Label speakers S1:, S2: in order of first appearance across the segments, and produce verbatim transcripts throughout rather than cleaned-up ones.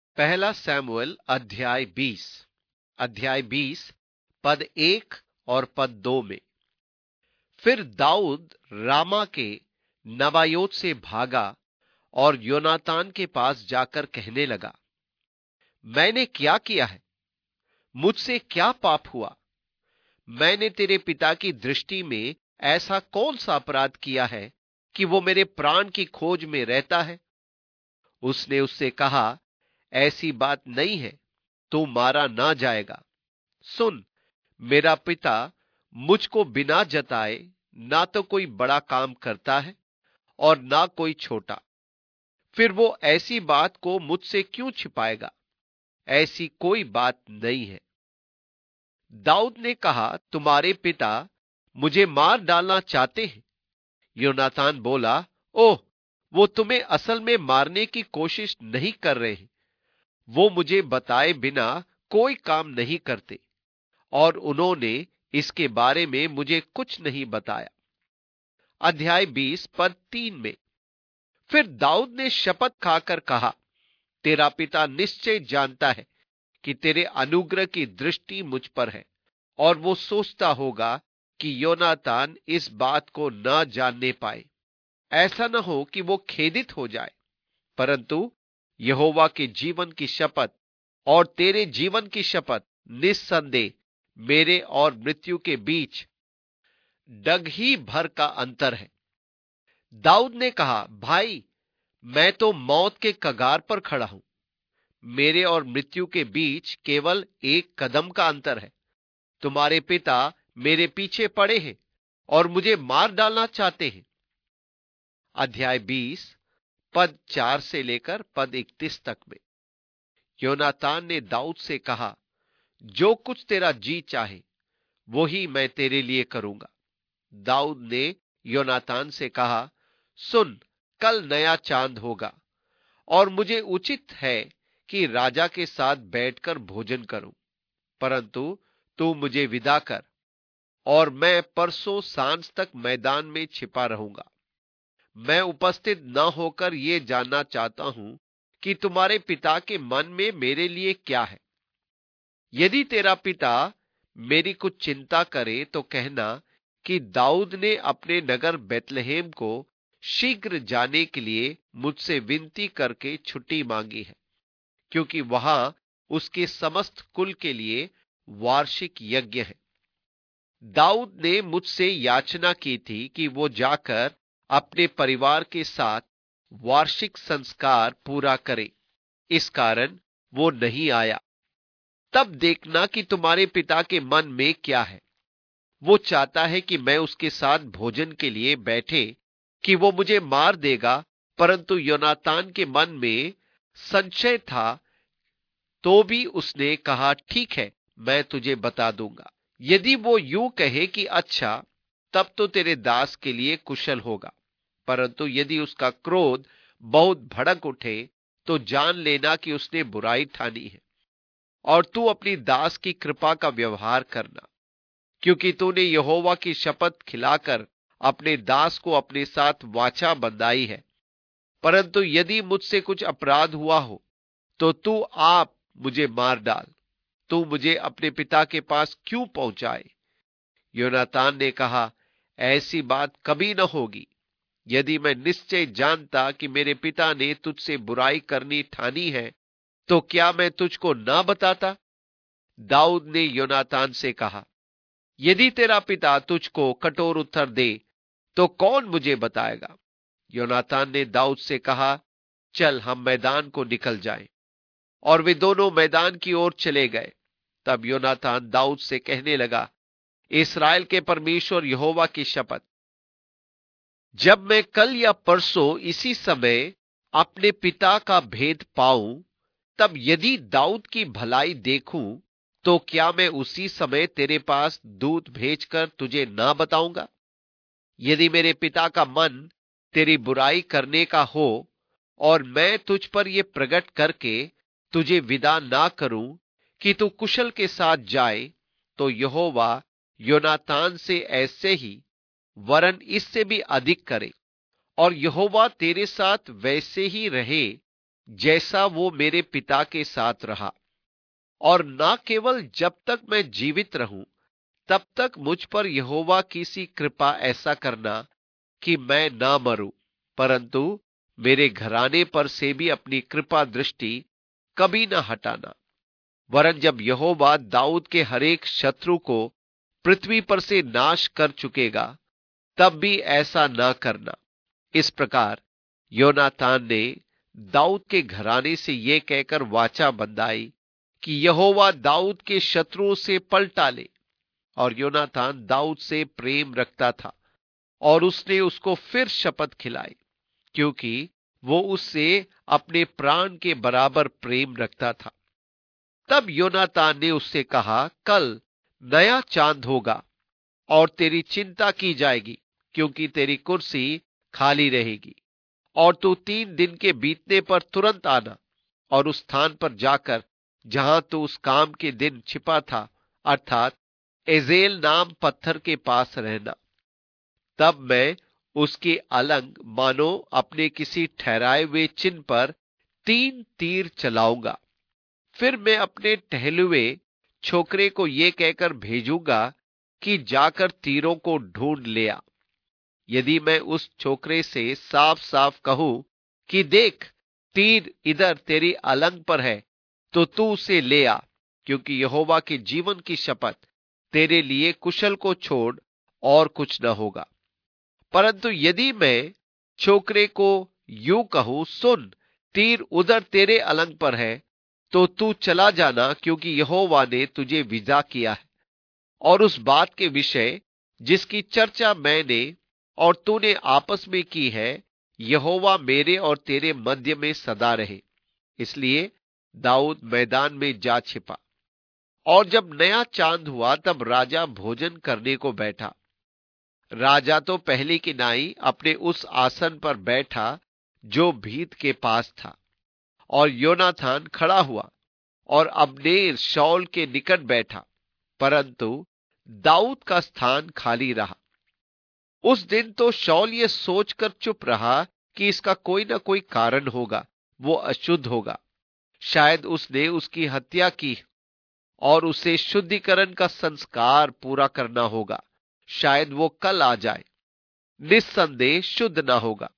S1: पहला सैमुएल अध्याय बीस अध्याय बीस पद एक और पद दो में। फिर दाऊद रामा के नबायोत से भागा और योनातान के पास जाकर कहने लगा, मैंने क्या किया है? मुझसे क्या पाप हुआ? मैंने तेरे पिता की दृष्टि में ऐसा कौन सा अपराध किया है कि वो मेरे प्राण की खोज में रहता है? उसने उससे कहा, ऐसी बात नहीं है, तू मारा ना जाएगा। सुन, मेरा पिता मुझको बिना जताए ना तो कोई बड़ा काम करता है और ना कोई छोटा। फिर वो ऐसी बात को मुझसे क्यों छिपाएगा? ऐसी कोई बात नहीं है। दाऊद ने कहा, तुम्हारे पिता मुझे मार डालना चाहते हैं। योनातान बोला, ओह, वो तुम्हें असल में मारने की कोशिश नहीं कर रहे हैं। वो मुझे बताए बिना कोई काम नहीं करते और उन्होंने इसके बारे में मुझे कुछ नहीं बताया। अध्याय बीस पद तीन में। फिर दाऊद ने शपथ खाकर कहा, तेरा पिता निश्चय जानता है कि तेरे अनुग्रह की दृष्टि मुझ पर है, और वो सोचता होगा कि योनातान इस बात को न जानने पाए। ऐसा न हो कि वो खेदित हो जाए, परंतु यहोवा के जीवन की शपथ और तेरे जीवन की शपथ निस्संदेह मेरे और मृत्यु के बीच डग ही भर का अंतर है। दाऊद ने कहा, भाई, मैं तो मौत के कगार पर खड़ा हूं। मेरे और मृत्यु के बीच केवल एक कदम का अंतर है। तुम्हारे पिता मेरे पीछे पड़े हैं और मुझे मार डालना चाहते हैं। अध्याय बीस पद चार से लेकर पद इकतीस तक में। योनातान ने दाऊद से कहा, जो कुछ तेरा जी चाहे वो ही मैं तेरे लिए करूंगा। दाऊद ने योनातान से कहा, सुन, कल नया चांद होगा और मुझे उचित है कि राजा के साथ बैठकर भोजन करूं, परंतु तू मुझे विदा कर और मैं परसों सांझ तक मैदान में छिपा रहूंगा। मैं उपस्थित न होकर यह जानना चाहता हूं कि तुम्हारे पिता के मन में मेरे लिए क्या है। यदि तेरा पिता मेरी कुछ चिंता करे तो कहना कि दाऊद ने अपने नगर बेतलहेम को शीघ्र जाने के लिए मुझसे विनती करके छुट्टी मांगी है, क्योंकि वहां उसके समस्त कुल के लिए वार्षिक यज्ञ है। दाऊद ने मुझसे याचना की थी कि वो जाकर अपने परिवार के साथ वार्षिक संस्कार पूरा करे, इस कारण वो नहीं आया। तब देखना कि तुम्हारे पिता के मन में क्या है। वो चाहता है कि मैं उसके साथ भोजन के लिए बैठे कि वो मुझे मार देगा, परंतु योनातान के मन में संशय था, तो भी उसने कहा, ठीक है, मैं तुझे बता दूंगा। यदि वो यूं कहे कि अच्छा, तब तो तेरे दास के लिए कुशल होगा, परंतु यदि उसका क्रोध बहुत भड़क उठे तो जान लेना कि उसने बुराई ठानी है, और तू अपनी दास की कृपा का व्यवहार करना, क्योंकि तूने यहोवा की शपथ खिलाकर अपने दास को अपने साथ वाचा बंधाई है। परंतु यदि मुझसे कुछ अपराध हुआ हो तो तू आप मुझे मार डाल। तू मुझे अपने पिता के पास क्यों पहुंचाए? योनातान ने कहा, ऐसी बात कभी न होगी। यदि मैं निश्चय जानता कि मेरे पिता ने तुझसे बुराई करनी ठानी है, तो क्या मैं तुझको ना बताता? दाऊद ने योनातान से कहा, यदि तेरा पिता तुझको कठोर उत्तर दे तो कौन मुझे बताएगा? योनातान ने दाऊद से कहा, चल, हम मैदान को निकल जाएं। और वे दोनों मैदान की ओर चले गए। तब योनातान दाऊद से कहने लगा, इस्राएल के परमेश्वर यहोवा की शपथ, जब मैं कल या परसों इसी समय अपने पिता का भेद पाऊं, तब यदि दाऊद की भलाई देखूं, तो क्या मैं उसी समय तेरे पास दूत भेजकर तुझे ना बताऊंगा? यदि मेरे पिता का मन तेरी बुराई करने का हो और मैं तुझ पर यह प्रकट करके तुझे विदा ना करूं कि तू कुशल के साथ जाए, तो यहोवा योनातान से ऐसे ही वरन इससे भी अधिक करे, और यहोवा तेरे साथ वैसे ही रहे जैसा वो मेरे पिता के साथ रहा, और न केवल जब तक मैं जीवित रहूं तब तक मुझ पर यहोवा की सी कृपा ऐसा करना कि मैं ना मरूं, परंतु मेरे घराने पर से भी अपनी कृपा दृष्टि कभी न हटाना। वरन जब यहोवा दाऊद के हरेक शत्रु को पृथ्वी पर से नाश कर चुकेगा, तब भी ऐसा ना करना। इस प्रकार योनातान ने दाऊद के घराने से यह कहकर वाचा बंधाई कि यहोवा दाऊद के शत्रुओं से पलटा ले। और योनातान दाऊद से प्रेम रखता था, और उसने उसको फिर शपथ खिलाई, क्योंकि वो उससे अपने प्राण के बराबर प्रेम रखता था। तब योनातान ने उससे कहा, कल नया चांद होगा और तेरी चिंता की जाएगी, क्योंकि तेरी कुर्सी खाली रहेगी, और तू तीन दिन के बीतने पर तुरंत आना और उस स्थान पर जाकर जहां तू उस काम के दिन छिपा था, अर्थात एजेल नाम पत्थर के पास रहना। तब मैं उसके अलंग मानो अपने किसी ठहराए हुए चिन्ह पर तीन तीर चलाऊंगा। फिर मैं अपने टहलुए छोकरे को यह कहकर भेजूंगा कि जाकर तीरों को ढूंढ ले आ। यदि मैं उस छोकरे से साफ साफ कहूं कि देख, तीर इधर तेरी अलंग पर है, तो तू उसे ले आ, क्योंकि यहोवा के जीवन की शपथ, तेरे लिए कुशल को छोड़ और कुछ न होगा। परंतु यदि मैं छोकरे को यूं कहूं, सुन, तीर उधर तेरे अलंग पर है, तो तू चला जाना, क्योंकि यहोवा ने तुझे विदा किया है। और उस बात के विषय जिसकी चर्चा मैंने और तूने आपस में की है, यहोवा मेरे और तेरे मध्य में सदा रहे। इसलिए दाऊद मैदान में जा छिपा। और जब नया चांद हुआ, तब राजा भोजन करने को बैठा। राजा तो पहले की नाई अपने उस आसन पर बैठा जो भीत के पास था, और योनातान खड़ा हुआ, और अब्नेर शाऊल के निकट बैठा, परंतु दाऊद का स्थान खाली रहा। उस दिन तो शाऊल ये सोचकर चुप रहा कि इसका कोई ना कोई कारण होगा, वो अशुद्ध होगा, शायद उसने उसकी हत्या की और उसे शुद्धिकरण का संस्कार पूरा करना होगा, शायद वो कल आ जाए, निस्संदेह शुद्ध ना होगा।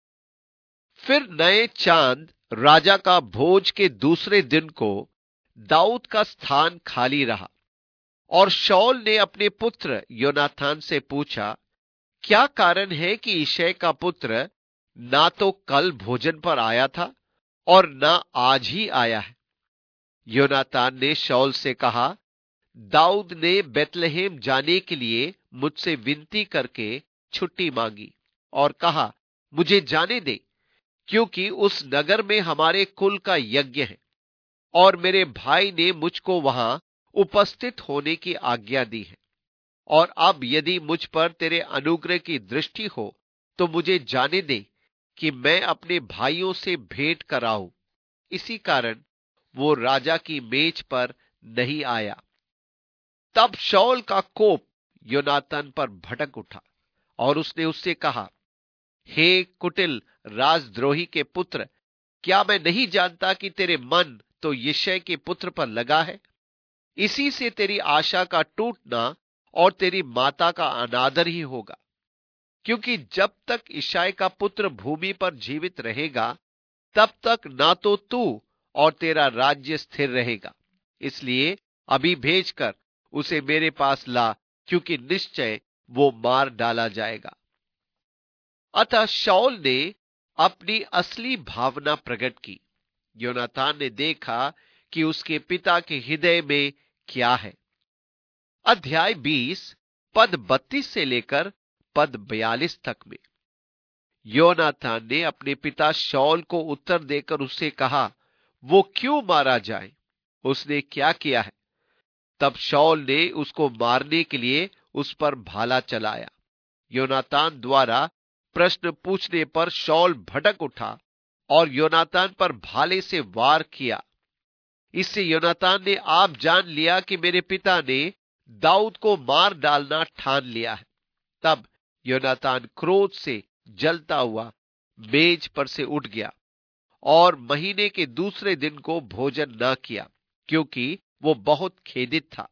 S1: फिर नए चांद राजा का भोज के दूसरे दिन को दाऊद का स्थान खाली रहा, और शाऊल ने अपने पुत्र योनातान से पूछा, क्या कारण है कि यिशै का पुत्र ना तो कल भोजन पर आया था और ना आज ही आया है? योनातान ने शाऊल से कहा, दाऊद ने बेतलहम जाने के लिए मुझसे विनती करके छुट्टी मांगी और कहा, मुझे जाने दे, क्योंकि उस नगर में हमारे कुल का यज्ञ है, और मेरे भाई ने मुझको वहां उपस्थित होने की आज्ञा दी है। और अब यदि मुझ पर तेरे अनुग्रह की दृष्टि हो, तो मुझे जाने दे कि मैं अपने भाइयों से भेंट कराऊं। इसी कारण वो राजा की मेज पर नहीं आया। तब शाऊल का कोप योनातान पर भड़क उठा, और उसने उससे कहा, हे कुटिल राजद्रोही के पुत्र, क्या मैं नहीं जानता कि तेरे मन तो यिशै के पुत्र पर लगा है? इसी से तेरी आशा का टूटना और तेरी माता का अनादर ही होगा, क्योंकि जब तक यिशै का पुत्र भूमि पर जीवित रहेगा, तब तक ना तो तू और तेरा राज्य स्थिर रहेगा। इसलिए अभी भेजकर उसे मेरे पास ला, क्योंकि निश्चय वो मार डाला जाएगा। अतः शाऊल ने अपनी असली भावना प्रकट की। योनातान ने देखा कि उसके पिता के हृदय में क्या है। अध्याय बीस पद बत्तीस से लेकर पद बयालीस तक में योनातान ने अपने पिता शाऊल को उत्तर देकर उससे कहा, वो क्यों मारा जाए? उसने क्या किया है? तब शाऊल ने उसको मारने के लिए उस पर भाला चलाया। योनातान द्वारा प्रश्न पूछने पर शाऊल भड़क उठा और योनातान पर भाले से वार किया। इससे योनातान ने आप जान लिया कि मेरे पिता ने दाऊद को मार डालना ठान लिया है। तब योनातान क्रोध से जलता हुआ मेज पर से उठ गया और महीने के दूसरे दिन को भोजन न किया, क्योंकि वो बहुत खेदित था।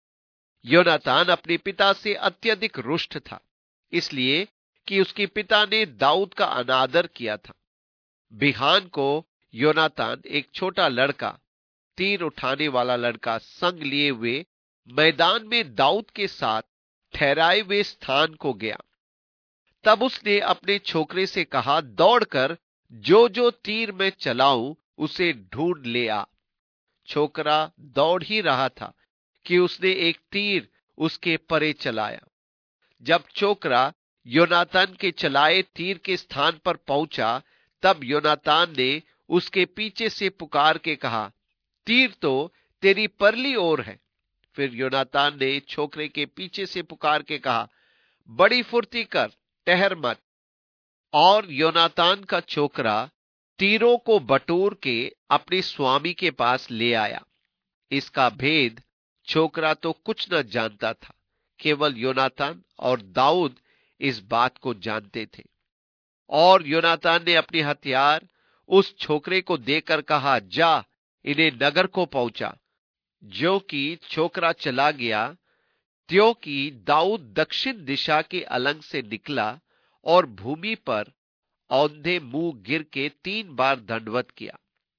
S1: योनातान अपने पिता से अत्यधिक रुष्ट था, इसलिए कि उसके पिता ने दाऊद का अनादर किया था। बिहान को योनातान एक छोटा लड़का, तीर उठाने वाला लड़का संग लिए हुए मैदान में दाऊद के साथ ठहराए हुए स्थान को गया। तब उसने अपने छोकरे से कहा, दौड़कर जो जो तीर मैं चलाऊं उसे ढूंढ ले आ। छोकरा दौड़ ही रहा था कि उसने एक तीर उसके परे चलाया। जब छोकरा योनातान के चलाए तीर के स्थान पर पहुंचा, तब योनातान ने उसके पीछे से पुकार के कहा, तीर तो तेरी परली ओर है। फिर योनातान ने छोकरे के पीछे से पुकार के कहा, बड़ी फुर्ती कर, ठहर मत। और योनातान का छोकरा तीरों को बटोर के अपने स्वामी के पास ले आया। इसका भेद छोकरा तो कुछ न जानता था, केवल योनातान और दाऊद इस बात को जानते थे। और योनातान ने अपने हथियार उस छोकरे को देकर कहा, जा इन्हें नगर को पहुंचा। जो कि छोकरा चला गया, त्यों कि दाऊद दक्षिण दिशा के अलंग से निकला और भूमि पर औंधे मुंह गिर के तीन बार दंडवत किया।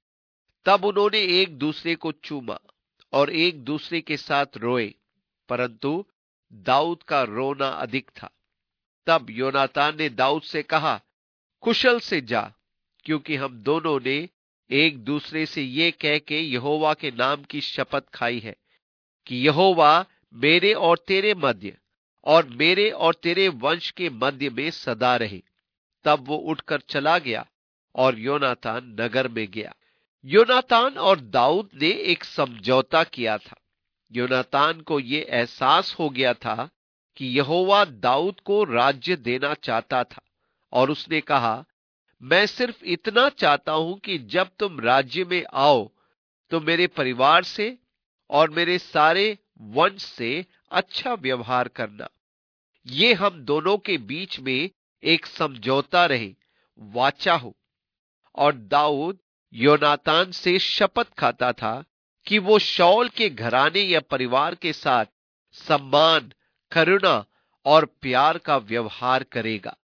S1: तब उन्होंने एक दूसरे को चूमा और एक दूसरे के साथ रोए, परंतु दाऊद का रोना अधिक था। तब योनातान ने दाऊद से कहा, कुशल से जा, क्योंकि हम दोनों ने एक दूसरे से ये कह के यहोवा के नाम की शपथ खाई है कि यहोवा मेरे और तेरे मध्य और मेरे और तेरे वंश के मध्य में सदा रहे। तब वो उठकर चला गया और योनातान नगर में गया। योनातान और दाऊद ने एक समझौता किया था। योनातान को यह एहसास हो गया था कि यहोवा दाऊद को राज्य देना चाहता था, और उसने कहा, मैं सिर्फ इतना चाहता हूं कि जब तुम राज्य में आओ तो मेरे परिवार से और मेरे सारे वंश से अच्छा व्यवहार करना। ये हम दोनों के बीच में एक समझौता रहे, वाचा हो। और दाऊद योनातान से शपथ खाता था कि वो शाऊल के घराने या परिवार के साथ सम्मान, करुणा और प्यार का व्यवहार करेगा।